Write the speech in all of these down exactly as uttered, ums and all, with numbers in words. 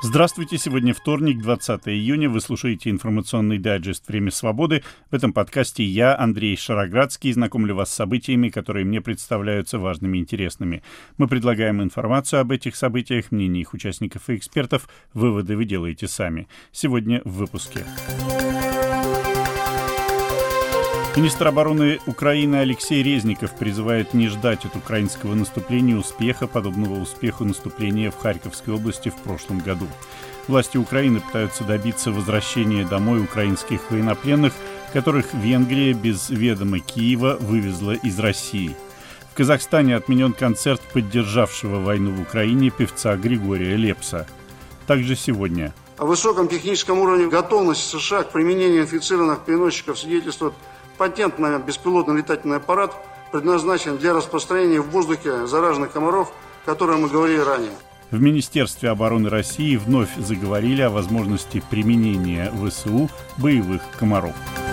Здравствуйте, сегодня вторник, двадцатое июня, вы слушаете информационный дайджест «Время свободы». В этом подкасте я, Андрей Шароградский, знакомлю вас с событиями, которые мне представляются важными и интересными. Мы предлагаем информацию об этих событиях, мнения их участников и экспертов, выводы вы делаете сами. Сегодня в выпуске. Министр обороны Украины Алексей Резников призывает не ждать от украинского наступления успеха, подобного успеху наступления в Харьковской области в прошлом году. Власти Украины пытаются добиться возвращения домой украинских военнопленных, которых Венгрия без ведома Киева вывезла из России. В Казахстане отменен концерт поддержавшего войну в Украине певца Григория Лепса. Также сегодня. О высоком техническом уровне готовности США к применению инфицированных переносчиков свидетельствует патент на беспилотный летательный аппарат, предназначен для распространения в воздухе зараженных комаров, о которых мы говорили ранее. В Министерстве обороны России вновь заговорили о возможности применения ВСУ боевых комаров.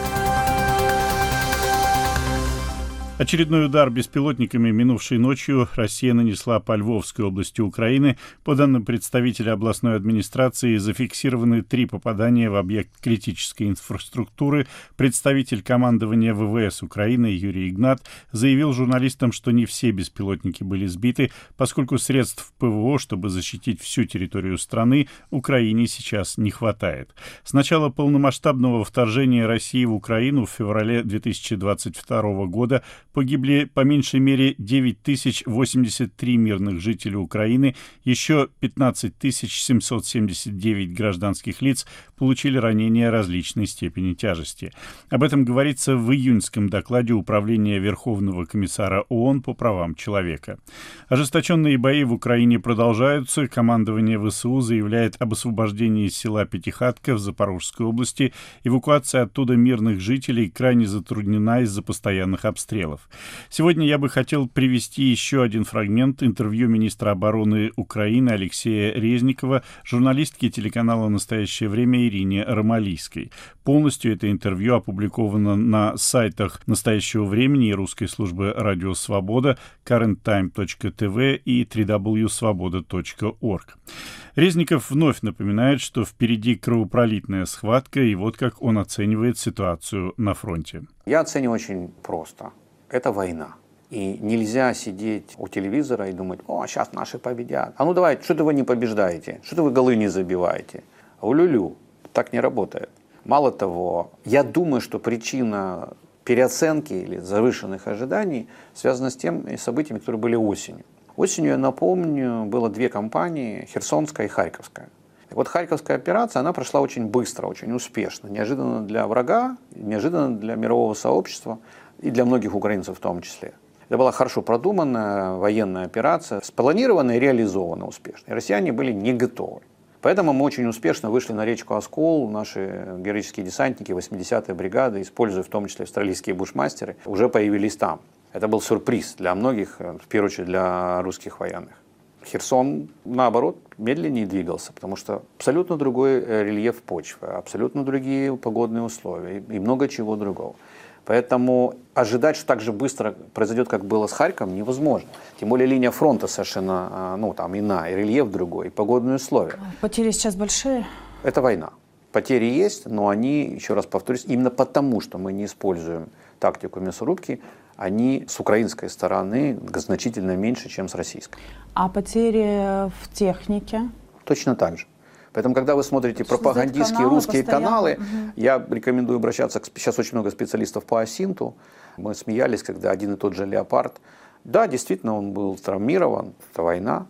Очередной удар беспилотниками минувшей ночью Россия нанесла по Львовской области Украины. По данным представителя областной администрации, зафиксированы три попадания в объект критической инфраструктуры. Представитель командования ВВС Украины Юрий Игнат заявил журналистам, что не все беспилотники были сбиты, поскольку средств ПВО, чтобы защитить всю территорию страны, Украине сейчас не хватает. С начала полномасштабного вторжения России в Украину в феврале две тысячи двадцать второго года погибли по меньшей мере девять тысяч восемьдесят три мирных жителей Украины, еще пятнадцать тысяч семьсот семьдесят девять гражданских лиц получили ранения различной степени тяжести. Об этом говорится в июньском докладе Управления Верховного комиссара ООН по правам человека. Ожесточенные бои в Украине продолжаются. Командование ВСУ заявляет об освобождении села Пятихатка в Запорожской области. Эвакуация оттуда мирных жителей крайне затруднена из-за постоянных обстрелов. Сегодня я бы хотел привести еще один фрагмент интервью министра обороны Украины Алексея Резникова журналистке телеканала «Настоящее время» Ирине Ромалийской. Полностью это интервью опубликовано на сайтах «Настоящего времени» и русской службы «Радио Свобода», current time точка ти ви и дабл ю дабл ю дабл ю точка свобода точка орг. Резников вновь напоминает, что впереди кровопролитная схватка, и вот как он оценивает ситуацию на фронте. Я оцениваю очень просто. Это война. И нельзя сидеть у телевизора и думать: о, сейчас наши победят. А ну давайте, что-то вы не побеждаете, что-то вы голы не забиваете. Улю-лю, так не работает. Мало того, я думаю, что причина переоценки или завышенных ожиданий связана с тем событиями, которые были осенью. Осенью, я напомню, было две кампании, Херсонская и Харьковская. И вот Харьковская операция, она прошла очень быстро, очень успешно. Неожиданно для врага, неожиданно для мирового сообщества и для многих украинцев в том числе. Это была хорошо продуманная военная операция, спланированная и реализована успешно. И россияне были не готовы. Поэтому мы очень успешно вышли на речку Оскол. Наши героические десантники восьмидесятой бригады, используя в том числе австралийские бушмастеры, уже появились там. Это был сюрприз для многих, в первую очередь для русских военных. Херсон, наоборот, медленнее двигался, потому что абсолютно другой рельеф почвы, абсолютно другие погодные условия и много чего другого. Поэтому ожидать, что так же быстро произойдет, как было с Харьковом, невозможно. Тем более линия фронта совершенно, ну, там, иная, и рельеф другой, и погодные условия. Потери сейчас большие? Это война. Потери есть, но они, еще раз повторюсь, именно потому, что мы не используем тактику мясорубки, они с украинской стороны значительно меньше, чем с российской. А потери в технике? Точно так же. Поэтому, когда вы смотрите Что пропагандистские каналы русские постоянно? каналы, Угу. я рекомендую обращаться к... Сейчас очень много специалистов по асинту. Мы смеялись, когда один и тот же «Леопард». Да, действительно, он был травмирован, это война.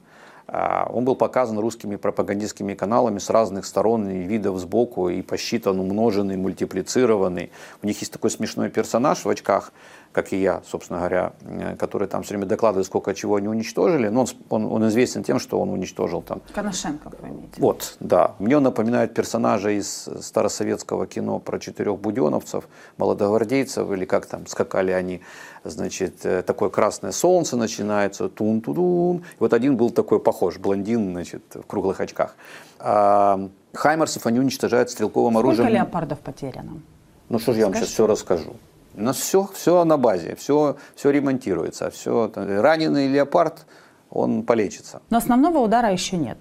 Он был показан русскими пропагандистскими каналами с разных сторон и видов сбоку, и посчитан, умноженный, мультиплицированный. У них есть такой смешной персонаж в очках, как и я, собственно говоря, который там все время докладывает, сколько чего они уничтожили. Но он, он, он известен тем, что он уничтожил там... Коношенко, вы имеете? Вот, да. Мне он напоминает персонажа из старосоветского кино про четырех буденовцев, молодогвардейцев, или как там скакали они, значит, такое красное солнце начинается, тун-тудун. И вот один был такой похож, блондин, значит, в круглых очках. А хаймерсов они уничтожают стрелковым Сколько оружием. Сколько леопардов потеряно? Ну что же я вам сейчас все расскажу. У нас все, все на базе, все, все ремонтируется, все. Раненый леопард, он полечится. Но основного удара еще нет.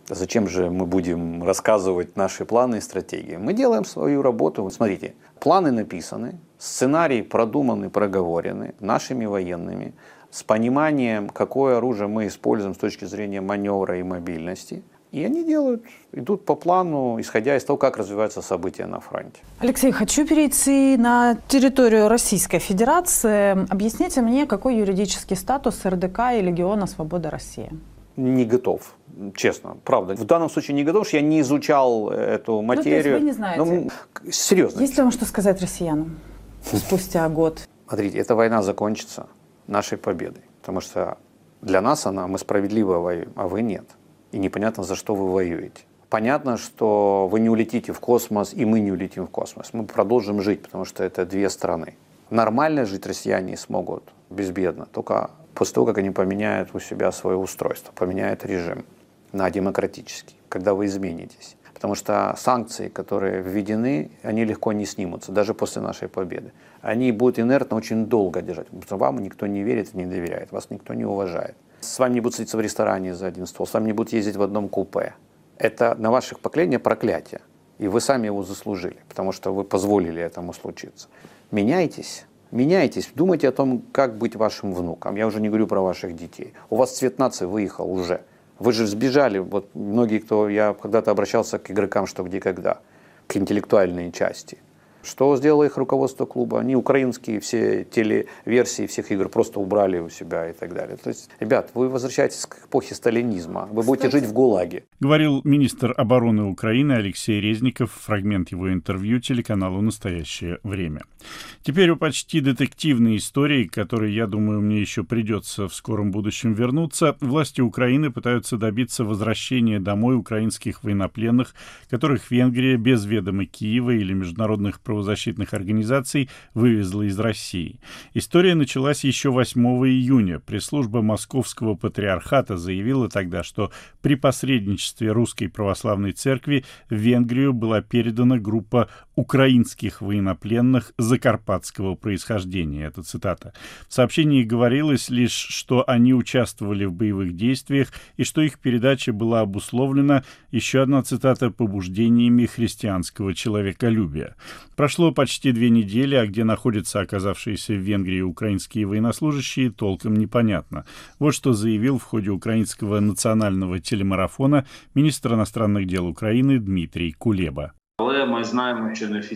Зачем же мы будем рассказывать наши планы и стратегии? Мы делаем свою работу. Смотрите, планы написаны, сценарии продуманы, проговорены нашими военными, с пониманием, какое оружие мы используем с точки зрения маневра и мобильности. И они делают, идут по плану, исходя из того, как развиваются события на фронте. Алексей, хочу перейти на территорию Российской Федерации. Объясните мне, какой юридический статус РДК и Легиона Свобода России? Не готов, честно, правда. В данном случае не готов, что я не изучал эту материю. Ну, то есть вы не знаете? Ну, серьезно. Есть ли вам что сказать россиянам спустя год? Смотрите, эта война закончится нашей победой, потому что для нас она, мы справедливо воюем, а вы нет. И непонятно, за что вы воюете. Понятно, что вы не улетите в космос, и мы не улетим в космос. Мы продолжим жить, потому что это две страны. Нормально жить россияне смогут безбедно, только после того, как они поменяют у себя свое устройство, поменяют режим на демократический, когда вы изменитесь. Потому что санкции, которые введены, они легко не снимутся, даже после нашей победы. Они будут инертно очень долго держать, потому что вам никто не верит и не доверяет, вас никто не уважает. С вами не будут садиться в ресторане за один стол, с вами не будут ездить в одном купе. Это на ваших поколениях проклятие, и вы сами его заслужили, потому что вы позволили этому случиться. Меняйтесь. Меняйтесь, думайте о том, как быть вашим внукам. Я уже не говорю про ваших детей. У вас цвет нации выехал уже. Вы же сбежали. Вот многие, кто я когда-то обращался к игрокам, что где когда, к интеллектуальной части. Что сделало их руководство клуба? Они украинские все телеверсии всех игр просто убрали у себя и так далее. То есть, ребят, вы возвращаетесь к эпохе сталинизма. Вы будете жить в ГУЛАГе. Говорил министр обороны Украины Алексей Резников. Фрагмент его интервью телеканалу «Настоящее время». Теперь о почти детективной истории, к которой, я думаю, мне еще придется в скором будущем вернуться. Власти Украины пытаются добиться возвращения домой украинских военнопленных, которых Венгрия без ведома Киева или международных правозащитных организаций вывезла из России. История началась еще восьмого июня. Пресс-служба Московского патриархата заявила тогда, что при посредничестве Русской Православной Церкви в Венгрию была передана группа украинских военнопленных закарпатского происхождения. Это цитата. В сообщении говорилось лишь, что они участвовали в боевых действиях и что их передача была обусловлена, еще одна цитата, побуждениями христианского человеколюбия. Прошло почти две недели, а где находятся оказавшиеся в Венгрии украинские военнослужащие, толком непонятно. Вот что заявил в ходе украинского национального телемарафона министр иностранных дел Украины Дмитрий Кулеба. Мы знаем,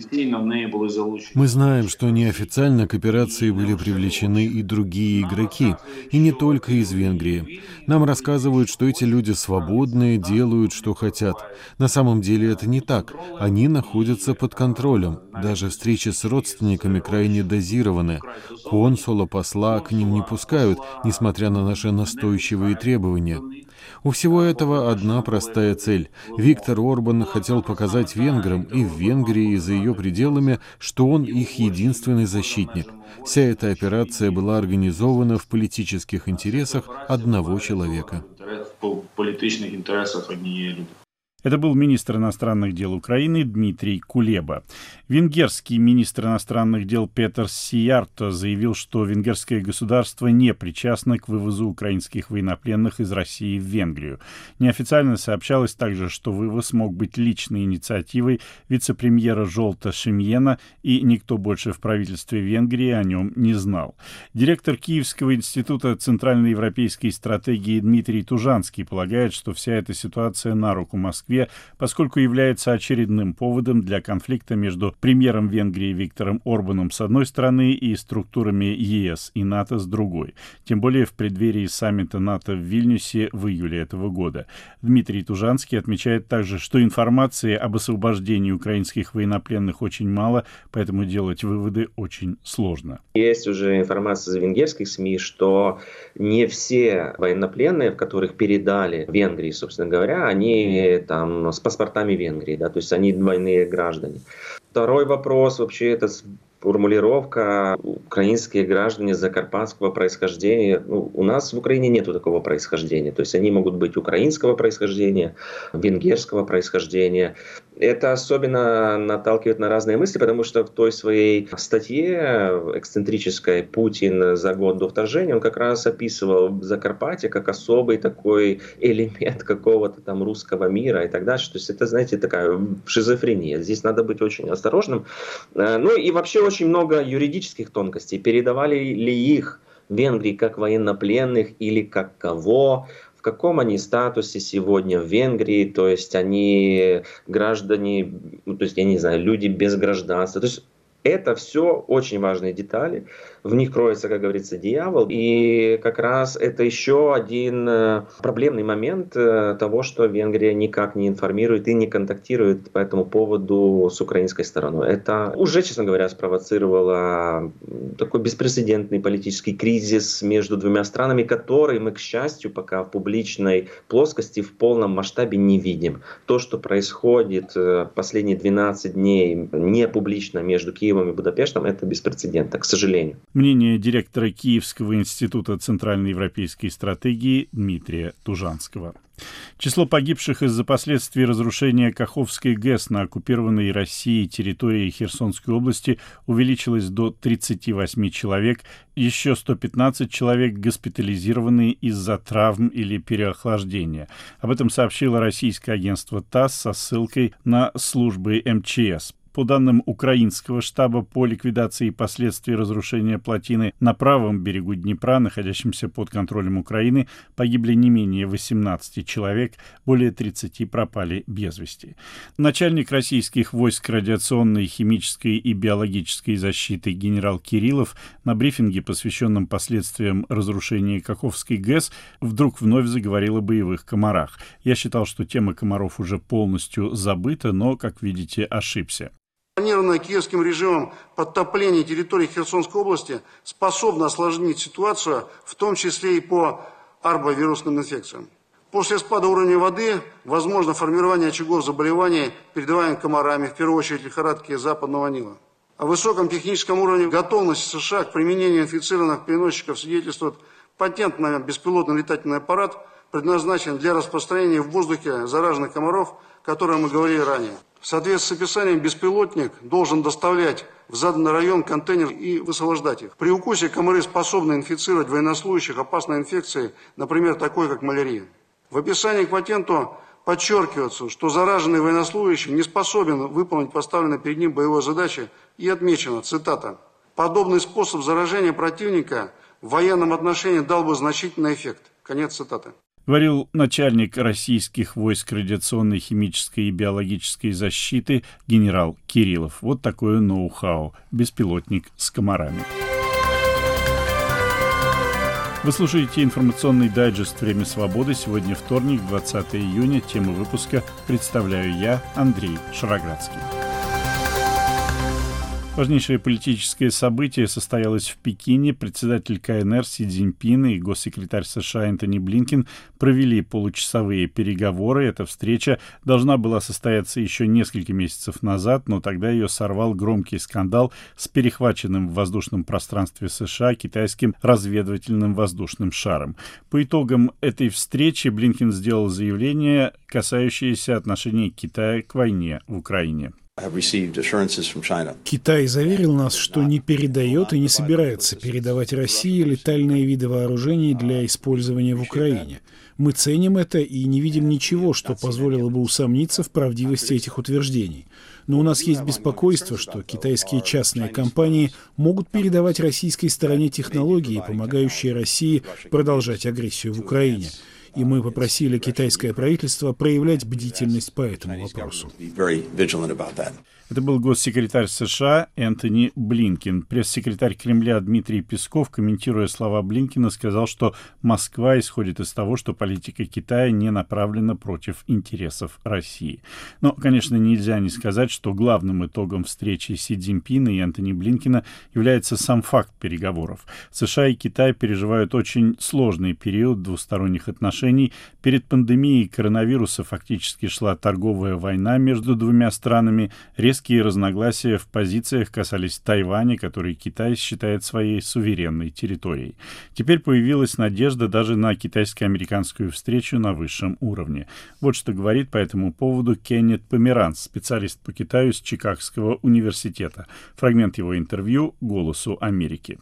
что неофициально к операции были привлечены и другие игроки, и не только из Венгрии. Нам рассказывают, что эти люди свободные, делают, что хотят. На самом деле это не так. Они находятся под контролем. Даже встречи с родственниками крайне дозированы. Консула, посла к ним не пускают, несмотря на наши настойчивые требования. У всего этого одна простая цель. Виктор Орбан хотел показать венграм и в Венгрии, и за ее пределами, что он их единственный защитник. Вся эта операция была организована в политических интересах одного человека. Это был министр иностранных дел Украины Дмитрий Кулеба. Венгерский министр иностранных дел Петер Сиярто заявил, что венгерское государство не причастно к вывозу украинских военнопленных из России в Венгрию. Неофициально сообщалось также, что вывоз мог быть личной инициативой вице-премьера Жолта Шимьена, и никто больше в правительстве Венгрии о нем не знал. Директор Киевского института центральноевропейской стратегии Дмитрий Тужанский полагает, что вся эта ситуация на руку Москве, поскольку является очередным поводом для конфликта между премьером Венгрии Виктором Орбаном с одной стороны и структурами ЕС и НАТО с другой, тем более в преддверии саммита НАТО в Вильнюсе в июле этого года. Дмитрий Тужанский отмечает также, что информации об освобождении украинских военнопленных очень мало, поэтому делать выводы очень сложно. Есть уже информация из венгерских СМИ, что не все военнопленные, в которых передали Венгрии, собственно говоря, они там с паспортами Венгрии, да, то есть они двойные граждане. Второй вопрос вообще это формулировка «украинские граждане закарпатского происхождения». Ну, у нас в Украине нет такого происхождения. То есть они могут быть украинского происхождения, венгерского происхождения. Это особенно наталкивает на разные мысли, потому что в той своей статье эксцентрической «Путин за год до вторжения» он как раз описывал Закарпатье как особый такой элемент какого-то там русского мира и так дальше. То есть это, знаете, такая шизофрения. Здесь надо быть очень осторожным. Ну и вообще очень много юридических тонкостей. Передавали ли их в Венгрии как военнопленных или как кого? В каком они статусе сегодня в Венгрии? То есть они граждане, то есть я не знаю, люди без гражданства. То есть это все очень важные детали. В них кроется, как говорится, дьявол. И как раз это еще один проблемный момент того, что Венгрия никак не информирует и не контактирует по этому поводу с украинской стороной. Это уже, честно говоря, спровоцировало такой беспрецедентный политический кризис между двумя странами, который мы, к счастью, пока в публичной плоскости в полном масштабе не видим. То, что происходит последние двенадцать дней не публично между Киевом и Будапештом, это беспрецедентно, к сожалению. Мнение директора Киевского института центральноевропейской стратегии Дмитрия Тужанского. Число погибших из-за последствий разрушения Каховской ГЭС на оккупированной Россией территории Херсонской области увеличилось до тридцати восьми человек. Еще сто пятнадцать человек госпитализированы из-за травм или переохлаждения. Об этом сообщило российское агентство ТАСС со ссылкой на службы эм че эс. По данным украинского штаба по ликвидации последствий разрушения плотины на правом берегу Днепра, находящемся под контролем Украины, погибли не менее восемнадцати человек, более тридцати пропали без вести. Начальник российских войск радиационной, химической и биологической защиты генерал Кириллов на брифинге, посвященном последствиям разрушения Каховской ГЭС, вдруг вновь заговорил о боевых комарах. Я считал, что тема комаров уже полностью забыта, но, как видите, ошибся. Планированное киевским режимом подтопление территории Херсонской области способно осложнить ситуацию, в том числе и по арбовирусным инфекциям. После спада уровня воды возможно формирование очагов заболеваний, передаваемых комарами, в первую очередь лихорадки западного Нила. О высоком техническом уровне готовности США к применению инфицированных переносчиков свидетельствует патент на беспилотный летательный аппарат, предназначенный для распространения в воздухе зараженных комаров, о котором мы говорили ранее. В соответствии с описанием, беспилотник должен доставлять в заданный район контейнер и высвобождать их. При укусе комары способны инфицировать военнослужащих опасной инфекцией, например, такой, как малярия. В описании к патенту подчеркивается, что зараженный военнослужащий не способен выполнить поставленные перед ним боевые задачи, и отмечено, цитата, «подобный способ заражения противника в военном отношении дал бы значительный эффект». Конец цитаты. Говорил начальник российских войск радиационной, химической и биологической защиты генерал Кириллов. Вот такое ноу-хау. Беспилотник с комарами. Вы слушаете информационный дайджест «Время свободы». Сегодня вторник, двадцатое июня. Тему выпуска представляю я, Андрей Шароградский. Важнейшее политическое событие состоялось в Пекине. Председатель ка эн эр Си Цзиньпин и госсекретарь США Энтони Блинкен провели получасовые переговоры. Эта встреча должна была состояться еще несколько месяцев назад, но тогда ее сорвал громкий скандал с перехваченным в воздушном пространстве США китайским разведывательным воздушным шаром. По итогам этой встречи Блинкен сделал заявление, касающееся отношений Китая к войне в Украине. Китай заверил нас, что не передает и не собирается передавать России летальные виды вооружений для использования в Украине. Мы ценим это и не видим ничего, что позволило бы усомниться в правдивости этих утверждений. Но у нас есть беспокойство, что китайские частные компании могут передавать российской стороне технологии, помогающие России продолжать агрессию в Украине. И мы попросили китайское правительство проявлять бдительность по этому вопросу. Это был госсекретарь США Энтони Блинкен. Пресс-секретарь Кремля Дмитрий Песков, комментируя слова Блинкена, сказал, что Москва исходит из того, что политика Китая не направлена против интересов России. Но, конечно, нельзя не сказать, что главным итогом встречи Си Цзиньпина и Энтони Блинкена является сам факт переговоров. США и Китай переживают очень сложный период двусторонних отношений. Перед пандемией коронавируса фактически шла торговая война между двумя странами. Резкий Резкие разногласия в позициях касались Тайваня, который Китай считает своей суверенной территорией. Теперь появилась надежда даже на китайско-американскую встречу на высшем уровне. Вот что говорит по этому поводу Кеннет Померанц, специалист по Китаю с Чикагского университета. Фрагмент его интервью «Голосу Америки».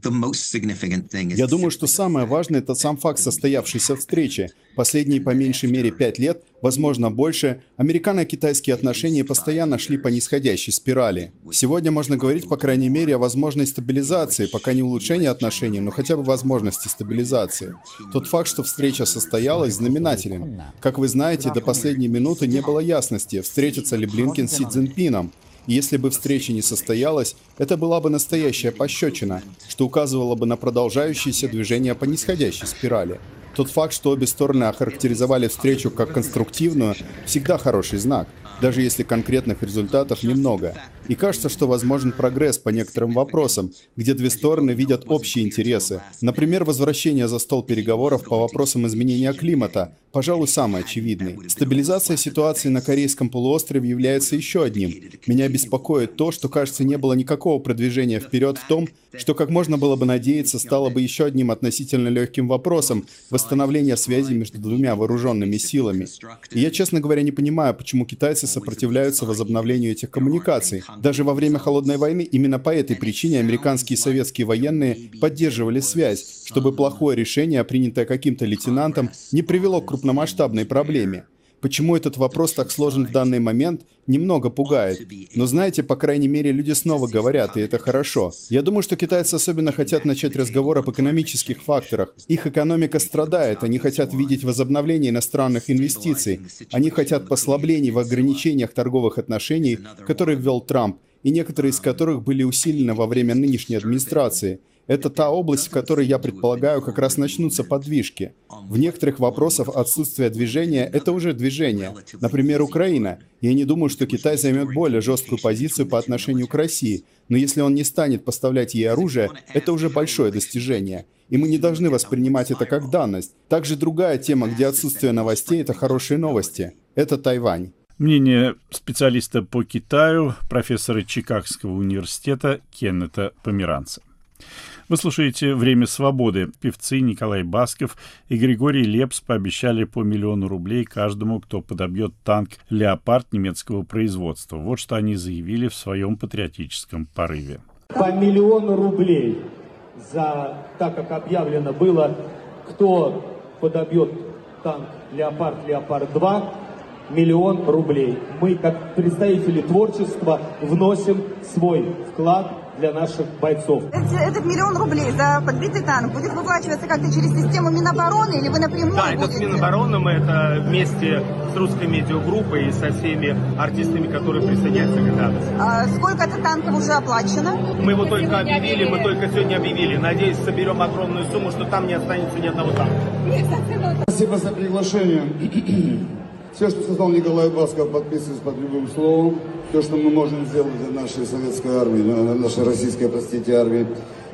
Я думаю, что самое важное – это сам факт состоявшейся встречи. Последние по меньшей мере пять лет, возможно больше, американо-китайские отношения постоянно шли по нисходящей спирали. Сегодня можно говорить, по крайней мере, о возможной стабилизации, пока не улучшении отношений, но хотя бы возможности стабилизации. Тот факт, что встреча состоялась, знаменателен. Как вы знаете, до последней минуты не было ясности, встретится ли Блинкен с Си Цзиньпином. И если бы встреча не состоялась, это была бы настоящая пощечина, что указывало бы на продолжающееся движение по нисходящей спирали. Тот факт, что обе стороны охарактеризовали встречу как конструктивную, всегда хороший знак, даже если конкретных результатов немного. И кажется, что возможен прогресс по некоторым вопросам, где две стороны видят общие интересы. Например, возвращение за стол переговоров по вопросам изменения климата, пожалуй, самый очевидный. Стабилизация ситуации на Корейском полуострове является еще одним. Меня беспокоит то, что, кажется, не было никакого продвижения вперед в том, что, как можно было бы надеяться, стало бы еще одним относительно легким вопросом восстановления связи между двумя вооруженными силами. И я, честно говоря, не понимаю, почему китайцы сопротивляются возобновлению этих коммуникаций. Даже во время Холодной войны именно по этой причине американские и советские военные поддерживали связь, чтобы плохое решение, принятое каким-то лейтенантом, не привело к крупномасштабной проблеме. Почему этот вопрос так сложен в данный момент, немного пугает. Но знаете, по крайней мере, люди снова говорят, и это хорошо. Я думаю, что китайцы особенно хотят начать разговор об экономических факторах. Их экономика страдает, они хотят видеть возобновление иностранных инвестиций. Они хотят послаблений в ограничениях торговых отношений, которые ввел Трамп, и некоторые из которых были усилены во время нынешней администрации. Это та область, в которой, я предполагаю, как раз начнутся подвижки. В некоторых вопросах отсутствие движения – это уже движение. Например, Украина. Я не думаю, что Китай займет более жесткую позицию по отношению к России, но если он не станет поставлять ей оружие, это уже большое достижение. И мы не должны воспринимать это как данность. Также другая тема, где отсутствие новостей – это хорошие новости. Это Тайвань. Мнение специалиста по Китаю, профессора Чикагского университета Кеннета Померанца. Вы слушаете «Время свободы». Певцы Николай Басков и Григорий Лепс пообещали по миллиону рублей каждому, кто подобьет танк «Леопард» немецкого производства. Вот что они заявили в своем патриотическом порыве. По миллиону рублей за, так как объявлено было, кто подобьет танк «Леопард», «Леопард-два», миллион рублей. Мы, как представители творчества, вносим свой вклад для наших бойцов. Этот миллион рублей за подбитый танк будет выплачиваться как-то через систему Минобороны или вы напрямую Да, будете? это с Минобороны, это вместе с русской медиагруппой и со всеми артистами, которые присоединяются к этому. А сколько-то танков уже оплачено? Мы его только объявили, мы только сегодня объявили. Надеюсь, соберем огромную сумму, что там не останется ни одного танка. Спасибо за приглашение. Все, что сказал Николай Басков, подписываюсь под любым словом. Все, что мы можем сделать для нашей советской армии, нашей российской, простите, армии,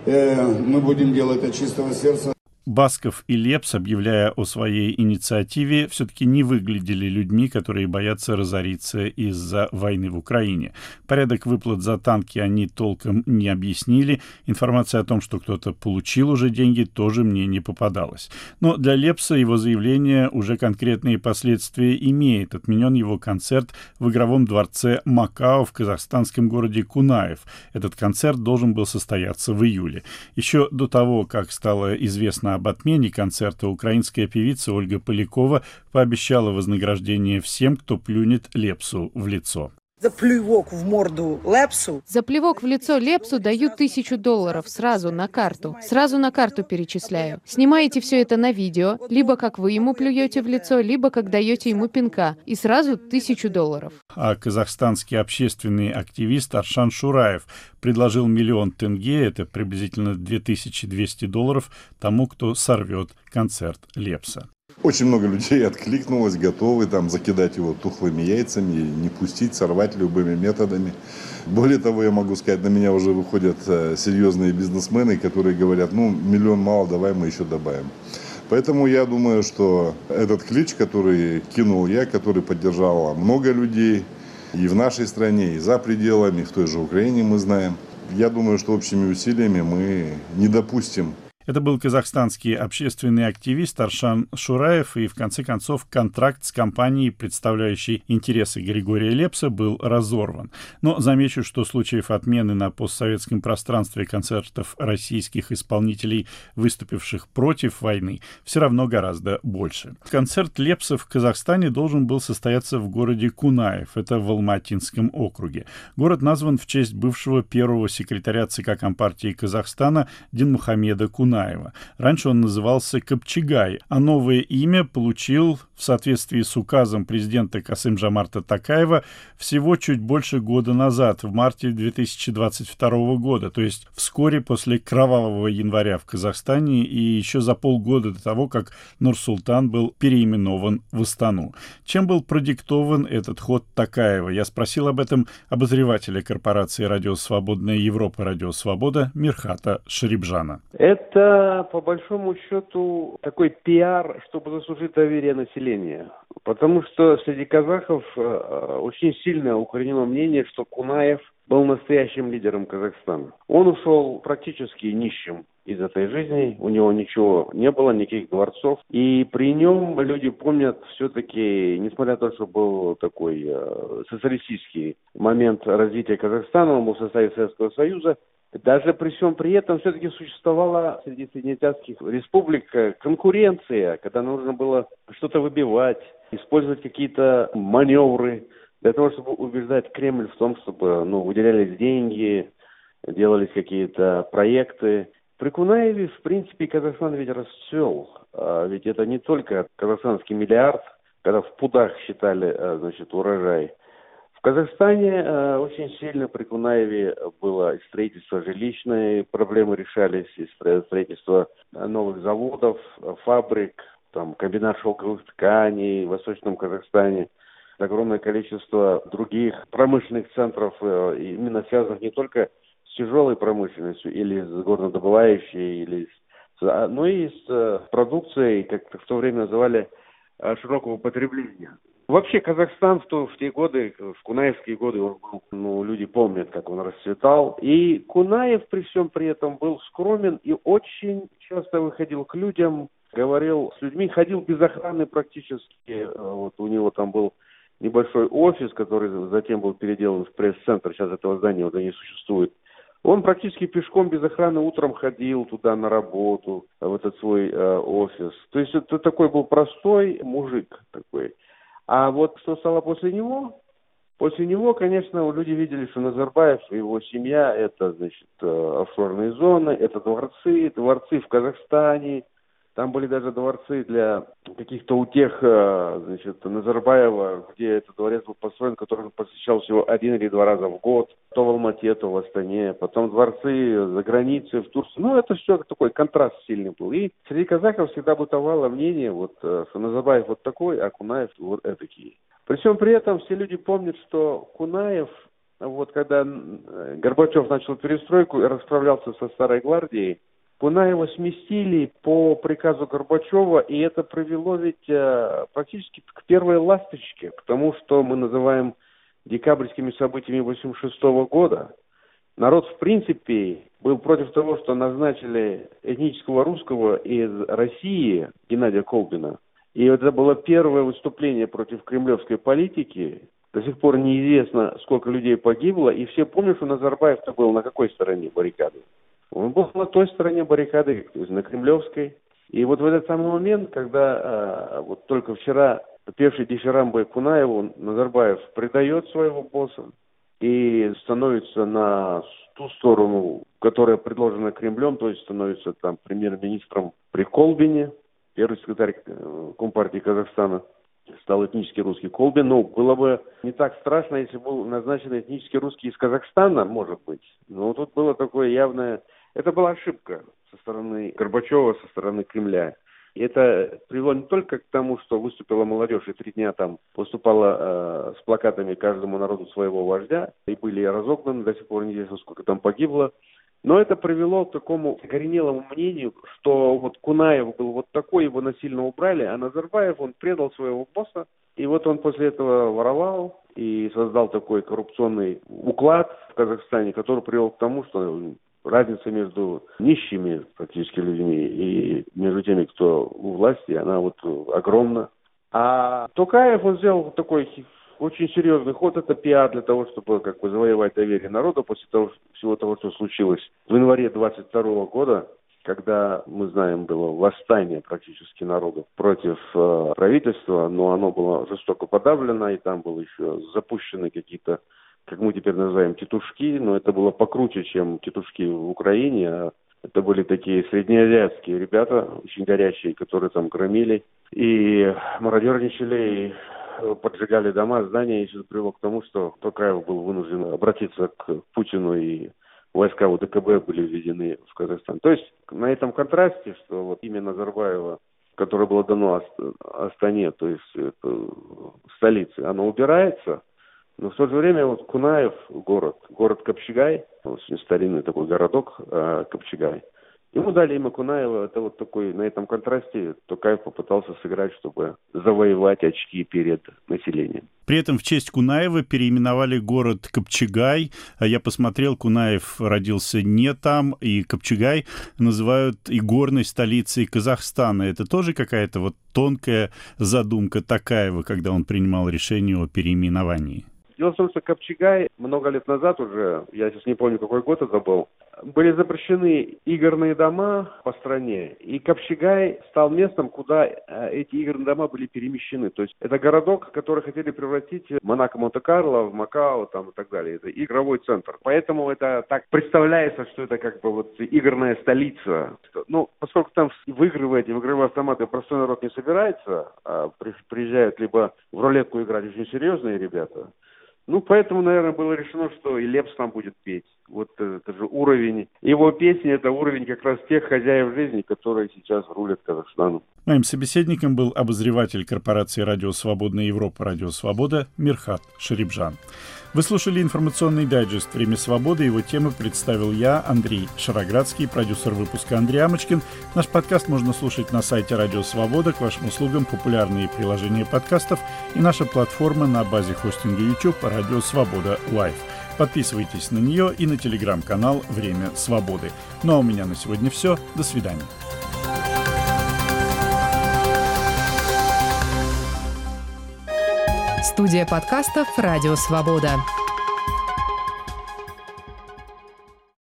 мы будем делать от чистого сердца. Басков и Лепс, объявляя о своей инициативе, все-таки не выглядели людьми, которые боятся разориться из-за войны в Украине. Порядок выплат за танки они толком не объяснили. Информация о том, что кто-то получил уже деньги, тоже мне не попадалась. Но для Лепса его заявление уже конкретные последствия имеет. Отменен его концерт в игровом дворце Макао в казахстанском городе Кунаев. Этот концерт должен был состояться в июле. Еще до того, как стало известно об отмене концерта, украинская певица Ольга Полякова пообещала вознаграждение всем, кто плюнет Лепсу в лицо. За плевок в морду Лепсу. За плевок в лицо Лепсу даю тысячу долларов сразу на карту. Сразу на карту перечисляю. Снимаете все это на видео, либо как вы ему плюете в лицо, либо как даете ему пинка. И сразу тысячу долларов. А казахстанский общественный активист Аршан Шураев предложил миллион тенге, это приблизительно две тысячи двести долларов, тому, кто сорвет концерт Лепса. Очень много людей откликнулось, готовы там закидать его тухлыми яйцами, не пустить, сорвать любыми методами. Более того, я могу сказать, на меня уже выходят серьезные бизнесмены, которые говорят, ну, миллион мало, давай мы еще добавим. Поэтому я думаю, что этот клич, который кинул я, который поддержало много людей, И в нашей стране, и за пределами, в той же Украине мы знаем. Я думаю, что общими усилиями мы не допустим. Это был казахстанский общественный активист Аршан Шураев, и в конце концов контракт с компанией, представляющей интересы Григория Лепса, был разорван. Но замечу, что случаев отмены на постсоветском пространстве концертов российских исполнителей, выступивших против войны, все равно гораздо больше. Концерт Лепса в Казахстане должен был состояться в городе Кунаев, это в Алматинском округе. Город назван в честь бывшего первого секретаря ЦК Компартии Казахстана Динмухамеда Кунаева. Раньше он назывался Копчегай, а новое имя получил в соответствии с указом президента Касым-Жомарта Токаева всего чуть больше года назад, в марте две тысячи двадцать второго года, то есть вскоре после кровавого января в Казахстане и еще за полгода до того, как Нур-Султан был переименован в Астану. Чем был продиктован этот ход Токаева? Я спросил об этом обозревателя корпорации «Радио Свободная Европа» «Радио Свобода» Мирхата Шарибжана. Это, по большому счету, такой пиар, чтобы заслужить доверие населения. Потому что среди казахов очень сильно укоренено мнение, что Кунаев был настоящим лидером Казахстана. Он ушел практически нищим из этой жизни, у него ничего не было, никаких дворцов. И при нем люди помнят все-таки, несмотря на то, что был такой э, социалистический момент развития Казахстана, он был в составе Советского Союза, даже при всем при этом все-таки существовала среди среднеазиатских республик конкуренция, когда нужно было что-то выбивать, использовать какие-то маневры для того, чтобы убеждать Кремль в том, чтобы ну, выделялись деньги, делались какие-то проекты. При Кунаеве, в принципе, Казахстан ведь расцвел. А ведь это не только казахстанский миллиард, когда в пудах считали, значит, урожай. В Казахстане э, очень сильно при Кунаеве было строительство жилищной, проблемы решались, и строительство новых заводов, фабрик, там, комбинат шелковых тканей в Восточном Казахстане, огромное количество других промышленных центров, э, именно связанных не только с тяжелой промышленностью или с горнодобывающей, или с, но и с э, продукцией, как в то время называли, э, широкого потребления. Вообще Казахстан в, то, в те годы, в кунаевские годы, он был, ну, люди помнят, как он расцветал. И Кунаев при всем при этом был скромен и очень часто выходил к людям, говорил с людьми, ходил без охраны практически. Вот у него там был небольшой офис, который затем был переделан в пресс-центр, сейчас этого здания уже не существует. Он практически пешком без охраны утром ходил туда на работу, в этот свой э, офис. То есть это такой был простой мужик такой. А вот что стало после него? После него, конечно, люди видели, что Назарбаев и его семья – это, значит, офшорные зоны, это дворцы, дворцы в Казахстане. Там были даже дворцы для каких-то утех, значит, Назарбаева, где этот дворец был построен, который он посещал всего один или два раза в год. То в Алмате, то в Астане. Потом дворцы за границей, в Турции. Ну, это все такой контраст сильный был. И среди казахов всегда бытовало мнение, вот, что Назарбаев вот такой, а Кунаев вот этакий. При всем при этом все люди помнят, что Кунаев, вот когда Горбачев начал перестройку и расправлялся со Старой Гвардией, Кунаева сместили по приказу Горбачева, и это привело ведь э, практически к первой ласточке, к тому, что мы называем декабрьскими событиями восемьдесят шестого года. Народ, в принципе, был против того, что назначили этнического русского из России Геннадия Колбина. И это было первое выступление против кремлевской политики. До сих пор неизвестно, сколько людей погибло, и все помнят, что Назарбаев-то был на какой стороне баррикады. Он был на той стороне баррикады, то есть на кремлевской. И вот в этот самый момент, когда а, вот только вчера певший дифирамбой Кунаеву Назарбаев предает своего босса и становится на ту сторону, которая предложена Кремлем, то есть становится там премьер-министром при Колбине, первый секретарь Компартии Казахстана, стал этнически русский Колбин. Ну, было бы не так страшно, если был назначен этнически русский из Казахстана, может быть. Но тут было такое явное... Это была ошибка со стороны Горбачева, со стороны Кремля. И это привело не только к тому, что выступила молодежь и три дня там выступала э, с плакатами каждому народу своего вождя, и были разогнаны, до сих пор неизвестно, сколько там погибло. Но это привело к такому коренелому мнению, что вот Кунаев был вот такой, его насильно убрали, а Назарбаев, он предал своего босса, и вот он после этого воровал, и создал такой коррупционный уклад в Казахстане, который привел к тому, что разница между нищими практически людьми и между теми, кто у власти, она вот огромна. А Токаев, он сделал такой очень серьезный ход, это пиар для того, чтобы как бы завоевать доверие народа после того, всего того, что случилось в январе двадцать второго года, когда, мы знаем, было восстание практически народа против э, правительства, но оно было жестоко подавлено, и там были еще запущены какие-то, как мы теперь называем, тетушки, но это было покруче, чем тетушки в Украине, а это были такие среднеазиатские ребята, очень горячие, которые там громили и мародерничали, и поджигали дома, здания, и это привело к тому, что Токаев был вынужден обратиться к Путину, и войска УДКБ были введены в Казахстан. То есть на этом контрасте, что вот имя Назарбаева, которое было дано Астане, то есть это, столице, оно убирается, но в то же время вот Кунаев, город, город Капчагай, очень старинный такой городок Капчагай, ему дали имя Кунаева, это вот такой, на этом контрасте Токаев попытался сыграть, чтобы завоевать очки перед населением. При этом в честь Кунаева переименовали город Капчагай. Я посмотрел, Кунаев родился не там, и Капчагай называют и горной столицей Казахстана. Это тоже какая-то вот тонкая задумка Токаева, когда он принимал решение о переименовании? Дело в том, что Капчагай много лет назад уже, я сейчас не помню, какой год это был, были запрещены игорные дома по стране, и Капчагай стал местом, куда эти игорные дома были перемещены. То есть это городок, который хотели превратить в Монако-Монте-Карло, в Макао там, и так далее. Это игровой центр. Поэтому это так представляется, что это как бы вот игорная столица. Ну, поскольку там в игры в эти, в игровые автоматы простой народ не собирается, а приезжают либо в рулетку играть очень серьезные ребята, ну, поэтому, наверное, было решено, что и Лепс там будет петь. Вот это же уровень. Его песни — это уровень как раз тех хозяев жизни, которые сейчас рулят Казахстаном. Моим собеседником был обозреватель корпорации «Радио Свободная Европа» «Радио Свобода» Мирхат Шарибжан. Вы слушали информационный дайджест «Время свободы». Его темы представил я, Андрей Шароградский, продюсер выпуска Андрей Амочкин. Наш подкаст можно слушать на сайте «Радио Свобода». К вашим услугам популярные приложения подкастов и наша платформа на базе хостинга YouTube «Радио Свобода Лайв». Подписывайтесь на нее и на телеграм-канал «Время свободы». Ну а у меня на сегодня все. До свидания. Студия подкастов «Радио Свобода».